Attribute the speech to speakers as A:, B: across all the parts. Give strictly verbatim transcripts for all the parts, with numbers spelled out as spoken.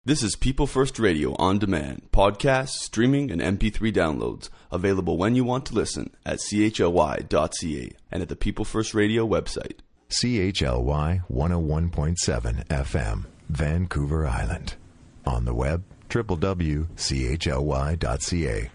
A: This is People First Radio on demand, podcasts, streaming, and M P three downloads, available when you want to listen at c h l y dot c a and at the People First Radio website.
B: C H L Y one oh one point seven F M, Vancouver Island. On the web, w w w dot c h l y dot c a.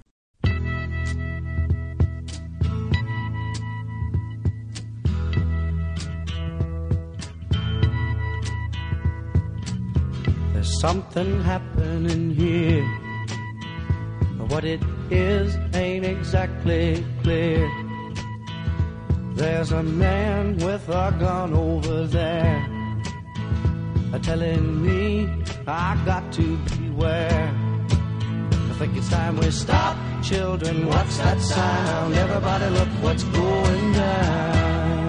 C: There's something happening here, but what it is ain't exactly clear. There's a man with a gun over there, telling me I got to beware. I think it's time we stop, children, what's that sound? Everybody look what's going down.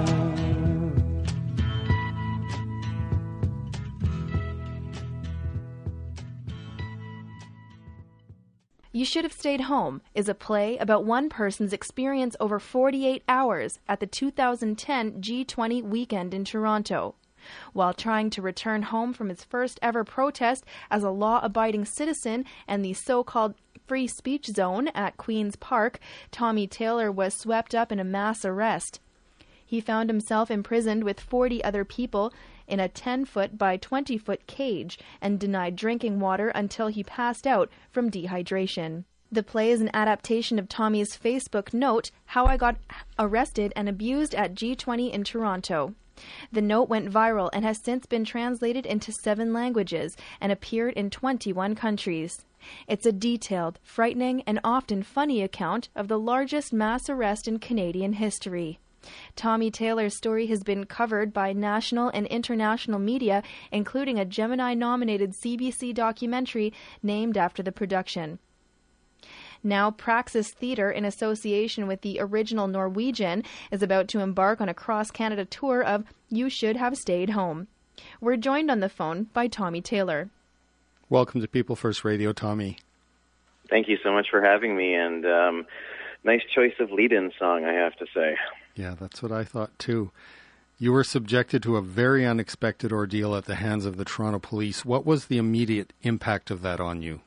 D: You Should Have Stayed Home is a play about one person's experience over forty-eight hours at the two thousand ten G twenty weekend in Toronto. While trying to return home from his first ever protest as a law-abiding citizen and the so-called free speech zone at Queen's Park, Tommy Taylor was swept up in a mass arrest. He found himself imprisoned with forty other people in a ten-foot by twenty-foot cage and denied drinking water until he passed out from dehydration. The play is an adaptation of Tommy's Facebook note, How I Got Arrested and Abused at G twenty in Toronto. The note went viral and has since been translated into seven languages and appeared in twenty-one countries. It's a detailed, frightening, and often funny account of the largest mass arrest in Canadian history. Tommy Taylor's story has been covered by national and international media, including a Gemini-nominated C B C documentary named after the production. Now, Praxis Theatre, in association with the original Norwegian, is about to embark on a cross-Canada tour of You Should Have Stayed Home. We're joined on the phone by Tommy Taylor.
E: Welcome to People First Radio, Tommy.
F: Thank you so much for having me, and um, nice choice of lead-in song, I have to say.
E: Yeah, that's what I thought, too. You were subjected to a very unexpected ordeal at the hands of the Toronto police. What was the immediate impact of that on you?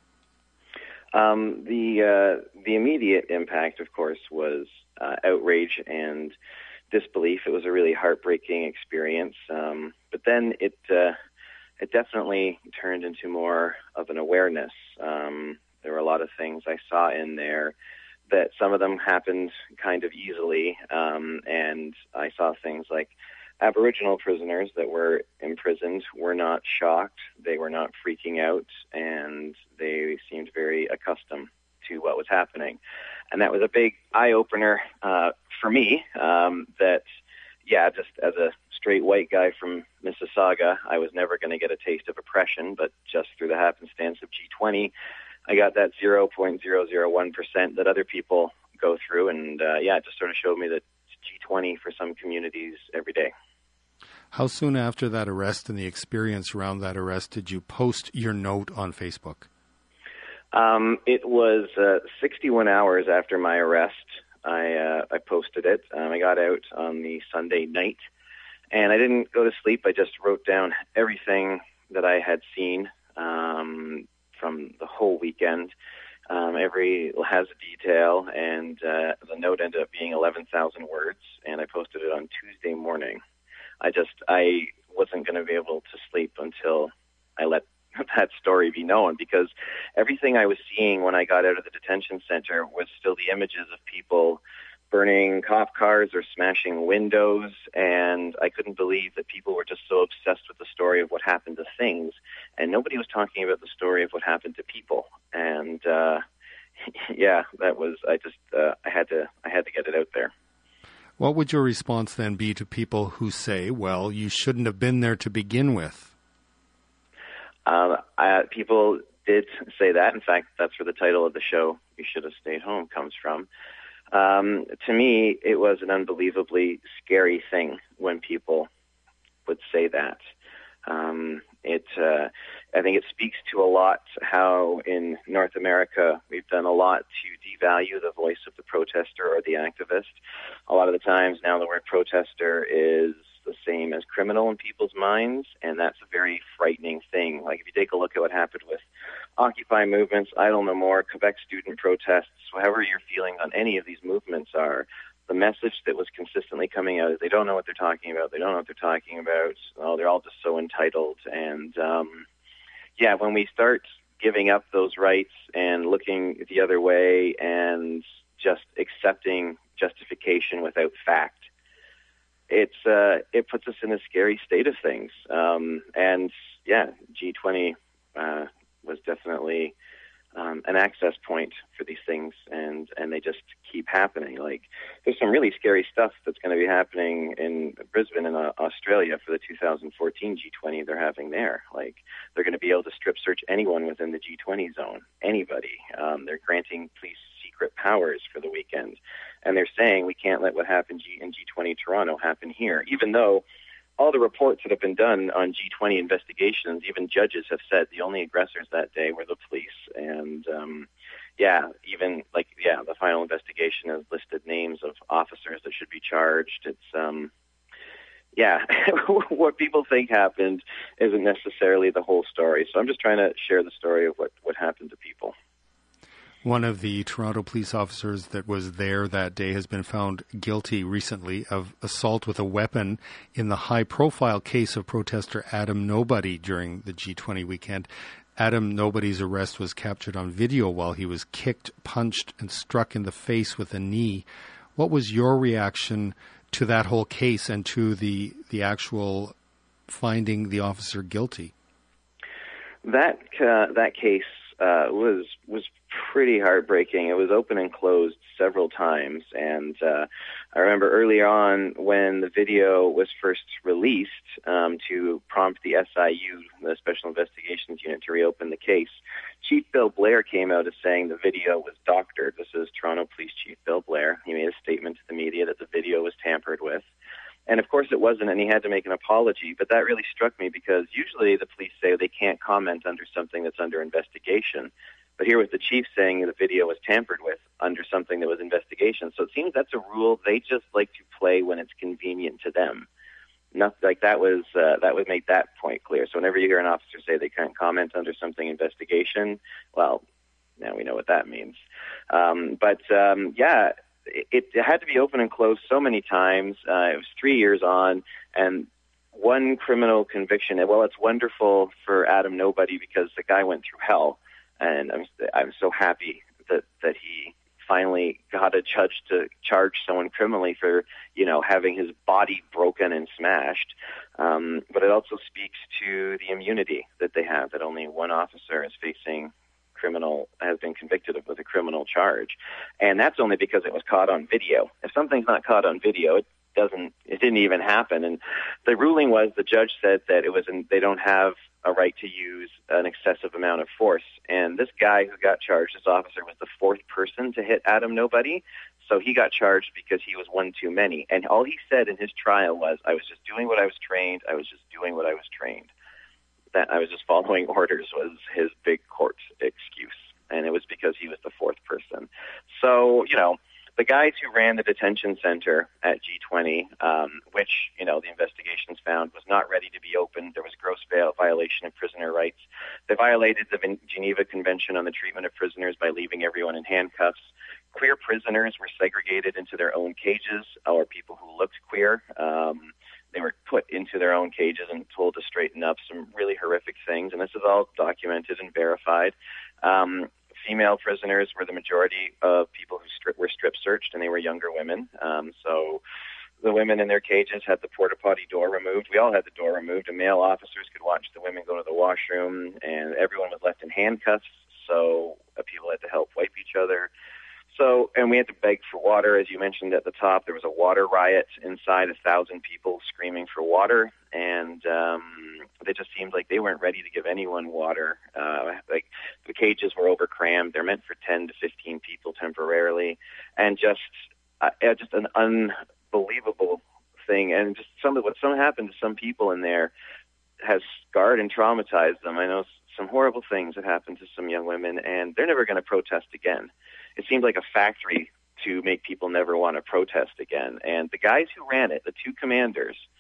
F: Um, the uh, the immediate impact, of course, was uh, outrage and disbelief. It was a really heartbreaking experience. Um, but then it uh, it definitely turned into more of an awareness. Um, there were a lot of things I saw in there that some of them happened kind of easily, um, and I saw things like Aboriginal prisoners that were imprisoned were not shocked, they were not freaking out, and they seemed very accustomed to what was happening. And that was a big eye-opener uh, for me, um, that, yeah, just as a straight white guy from Mississauga, I was never going to get a taste of oppression, but just through the happenstance of G twenty, I got that zero point zero zero one percent that other people go through, and uh, yeah, it just sort of showed me that G twenty for some communities every day.
E: How soon after that arrest and the experience around that arrest did you post your note on Facebook?
F: Um, it was uh, sixty-one hours after my arrest. I uh, I posted it. Um, I got out on the Sunday night, and I didn't go to sleep. I just wrote down everything that I had seen um, from the whole weekend. Um, every has a detail, and uh, the note ended up being eleven thousand words, and I posted it on Tuesday morning. I just, I wasn't going to be able to sleep until I let that story be known, because everything I was seeing when I got out of the detention center was still the images of people burning cop cars or smashing windows, and I couldn't believe that people were just so obsessed with the story of what happened to things, and nobody was talking about the story of what happened to people. And uh, yeah, that was, I just, uh, I had to, I had to get it out there.
E: What would your response then be to people who say, well, you shouldn't have been there to begin with?
F: Um, I, people did say that. In fact, that's where the title of the show, You Should Have Stayed Home, comes from. Um, to me, it was an unbelievably scary thing when people would say that. Um, it, uh, I think it speaks to a lot how in North America we've done a lot to devalue the voice of the protester or the activist. A lot of the times now the word protester is the same as criminal in people's minds, and that's a very frightening thing. Like, if you take a look at what happened with Occupy movements, Idle No More, Quebec student protests, however your feelings on any of these movements are, the message that was consistently coming out is they don't know what they're talking about, they don't know what they're talking about, oh, they're all just so entitled. And, um, yeah, when we start giving up those rights and looking the other way and just accepting justification without fact, it's uh, it puts us in a scary state of things. Um, and yeah, G twenty uh, was definitely um, an access point for these things, and, and they just keep happening. Like, there's some really scary stuff that's going to be happening in Brisbane in uh, Australia for the two thousand fourteen G twenty they're having there. Like, they're going to be able to strip search anyone within the G twenty zone, anybody. Um, they're granting police secret powers for the weekend. And they're saying we can't let what happened in G twenty Toronto happen here, even though all the reports that have been done on G twenty investigations, even judges have said the only aggressors that day were the police. And, um, yeah, even, like, yeah, the final investigation has listed names of officers that should be charged. It's, um, yeah, what people think happened isn't necessarily the whole story. So I'm just trying to share the story of what, what happened to people.
E: One of the Toronto police officers that was there that day has been found guilty recently of assault with a weapon in the high-profile case of protester Adam Nobody during the G twenty weekend. Adam Nobody's arrest was captured on video while he was kicked, punched, and struck in the face with a knee. What was your reaction to that whole case and to the the actual finding the officer guilty?
F: That uh, that case uh, was was pretty heartbreaking. It was open and closed several times, and uh, I remember early on when the video was first released um, to prompt the S I U, the Special Investigations Unit, to reopen the case. Chief Bill Blair came out as saying the video was doctored. This is Toronto Police Chief Bill Blair. He made a statement to the media that the video was tampered with. And of course it wasn't, and he had to make an apology, but that really struck me because usually the police say they can't comment under something that's under investigation. But here was the chief saying the video was tampered with under something that was investigation. So it seems that's a rule they just like to play when it's convenient to them. Not like that was uh, that would make that point clear. So whenever you hear an officer say they can't comment under something investigation, well, now we know what that means. Um, but um, yeah. It, it had to be open and closed so many times. Uh, it was three years on, and one criminal conviction. And, well, it's wonderful for Adam Nobody because the guy went through hell, and I'm I'm so happy that that he finally got a judge to charge someone criminally for, you know, having his body broken and smashed. Um, but it also speaks to the immunity that they have, that only one officer is facing criminal has been convicted of with a criminal charge, and that's only because it was caught on video. If something's not caught on video, it doesn't. It didn't even happen. And the ruling was the judge said that it was. In, they don't have a right to use an excessive amount of force. And this guy who got charged, this officer, was the fourth person to hit Adam Nobody, so he got charged because he was one too many. And all he said in his trial was, "I was just doing what I was trained. I was just doing what I was trained." That I was just following orders was his big court excuse, and it was because he was the fourth person. So, you know, the guys who ran the detention center at G twenty, um, which, you know, the investigations found was not ready to be opened. There was gross violation of prisoner rights. They violated the Geneva Convention on the Treatment of Prisoners by leaving everyone in handcuffs. Queer prisoners were segregated into their own cages, or people who looked queer. Um, They were put into their own cages and told to straighten up, some really horrific things. And this is all documented and verified. Um, female prisoners were the majority of people who stri- were strip searched, and they were younger women. Um, so the women in their cages had the porta potty door removed. We all had the door removed, and male officers could watch the women go to the washroom, and everyone was left in handcuffs. So uh, people had to help wipe each other. So, and we had to beg for water, as you mentioned at the top. There was a water riot inside, a thousand people screaming for water, and um, it just seemed like they weren't ready to give anyone water. Uh, like the cages were overcrammed; they're meant for ten to fifteen people temporarily, and just, uh, just an unbelievable thing. And just some of what some happened to some people in there has scarred and traumatized them. I know some horrible things that happened to some young women, and they're never going to protest again. It seemed like a factory to make people never want to protest again. And the guys who ran it, the two commanders,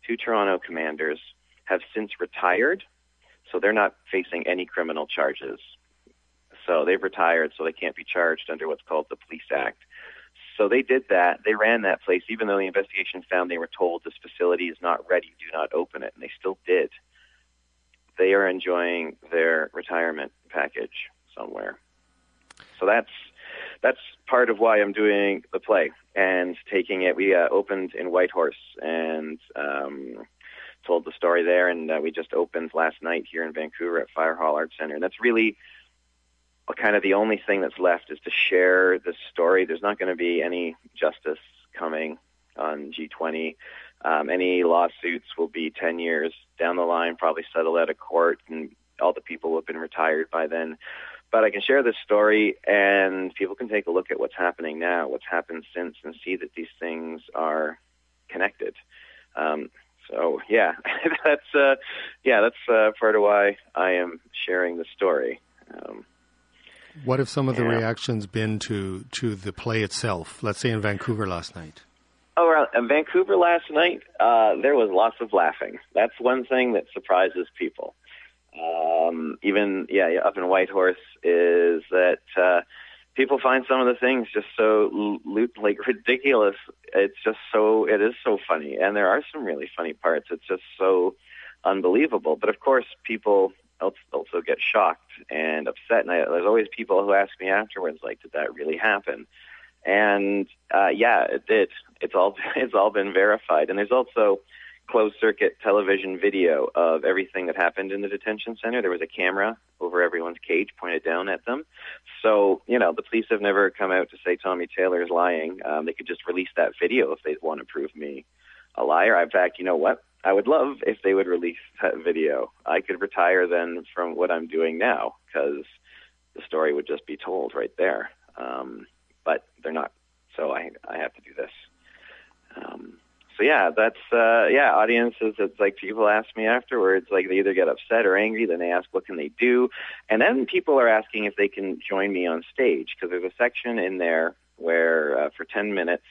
F: two Toronto commanders, have since retired, so they're not facing any criminal charges. So they've retired, so they can't be charged under what's called the Police Act. So they did that. They ran that place, even though the investigation found they were told this facility is not ready, do not open it, and they still did. They are enjoying their retirement package somewhere. So that's that's part of why I'm doing the play and taking it. We uh, opened in Whitehorse and um, told the story there, and uh, we just opened last night here in Vancouver at Fire Hall Arts Center. And that's really kind of the only thing that's left, is to share this story. There's not going to be any justice coming on G twenty. Um, any lawsuits will be ten years down the line, probably settled out of court, and all the people will have been retired by then. But I can share this story, and people can take a look at what's happening now, what's happened since, and see that these things are connected. Um, so, yeah, that's uh, yeah, that's uh, part of why I am sharing the story. Um,
E: what have some of the
F: yeah.
E: reactions been to, to the play itself, let's say in Vancouver last night?
F: Oh, well, in Vancouver last night, uh, there was lots of laughing. That's one thing that surprises people. Um, even, yeah, up in Whitehorse, is that uh, people find some of the things just so, like, ridiculous. It's just so, it is so funny. And there are some really funny parts. It's just so unbelievable. But, of course, people also get shocked and upset. And I, there's always people who ask me afterwards, like, did that really happen? And, uh, yeah, it did. It's all, it's all been verified. And there's also closed-circuit television video of everything that happened in the detention center. There was a camera over everyone's cage pointed down at them. So, you know, the police have never come out to say Tommy Taylor is lying. Um, they could just release that video if they want to prove me a liar. In fact, you know what? I would love if they would release that video. I could retire then from what I'm doing now, because the story would just be told right there. Um, but they're not. So I, I have to do this. Um, So yeah, that's, uh, yeah, audiences, it's like people ask me afterwards, like they either get upset or angry, then they ask what can they do, and then people are asking if they can join me on stage, because there's a section in there where uh, for ten minutes,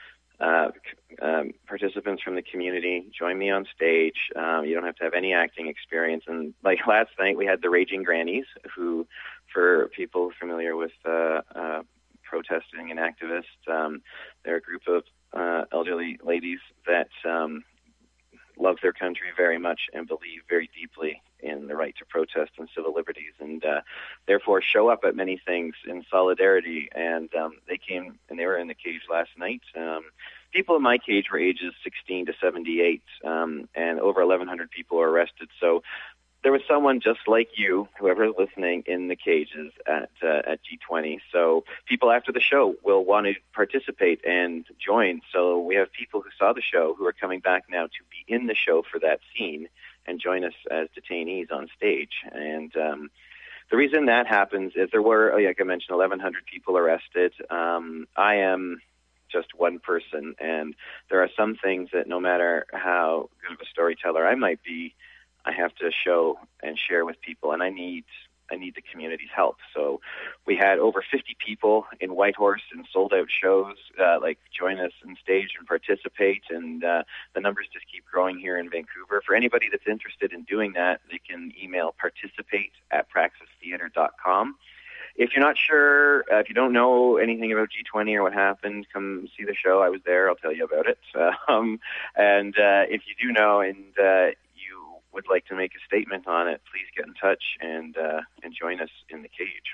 F: uh, um, participants from the community join me on stage. Um, you don't have to have any acting experience, and like last night we had the Raging Grannies, who, for people familiar with uh, uh, protesting and activists, um, they're a group of Uh, elderly ladies that um, love their country very much and believe very deeply in the right to protest and civil liberties, and uh, therefore show up at many things in solidarity. And um, they came and they were in the cage last night. Um, people in my cage were ages sixteen to seventy-eight, um, and over eleven hundred people were arrested. So there was someone just like you, whoever is listening, in the cages at uh, at G twenty. So people after the show will want to participate and join. So we have people who saw the show who are coming back now to be in the show for that scene and join us as detainees on stage. And um, the reason that happens is there were, like I mentioned, eleven hundred people arrested. Um, I am just one person, and there are some things that no matter how good of a storyteller I might be, I have to show and share with people, and I need I need the community's help. So we had over fifty people in Whitehorse in sold-out shows, uh, like join us on stage and participate, and uh, the numbers just keep growing here in Vancouver. For anybody that's interested in doing that, they can email participate at praxis theatre dot com. If you're not sure, uh, if you don't know anything about G twenty or what happened, come see the show. I was there. I'll tell you about it. Um, and uh, if you do know and uh, would like to make a statement on it, please get in touch and uh, and join us in the cage.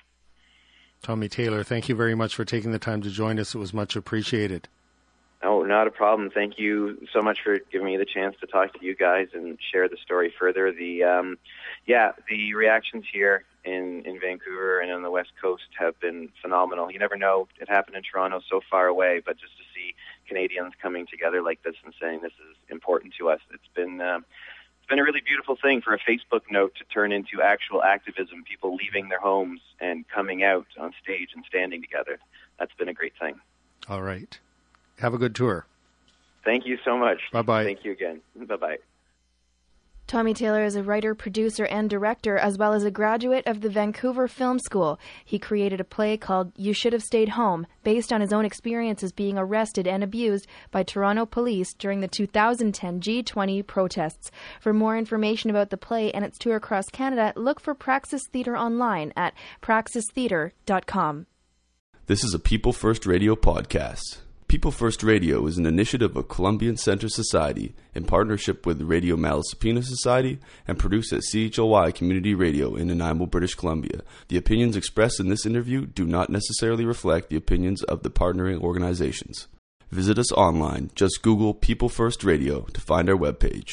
E: Tommy Taylor, thank you very much for taking the time to join us. It was much appreciated.
F: Oh, not a problem. Thank you so much for giving me the chance to talk to you guys and share the story further. The um, yeah, the reactions here in, in Vancouver and on the West Coast have been phenomenal. You never know. It happened in Toronto, so far away, but just to see Canadians coming together like this and saying this is important to us, it's been uh, been a really beautiful thing for a Facebook note to turn into actual activism, people leaving their homes and coming out on stage and standing together. That's been a great thing.
E: All right. Have a good tour.
F: Thank you so much.
E: Bye-bye.
F: Thank you again. Bye-bye.
D: Tommy Taylor is a writer, producer, and director, as well as a graduate of the Vancouver Film School. He created a play called You Should Have Stayed Home, based on his own experiences being arrested and abused by Toronto police during the two thousand ten G twenty protests. For more information about the play and its tour across Canada, look for Praxis Theatre online at praxis theatre dot com.
A: This is a People First Radio podcast. People First Radio is an initiative of Columbian Centre Society in partnership with the Radio Malaspina Society and produced at C H L Y Community Radio in Nanaimo, British Columbia. The opinions expressed in this interview do not necessarily reflect the opinions of the partnering organizations. Visit us online. Just Google People First Radio to find our webpage.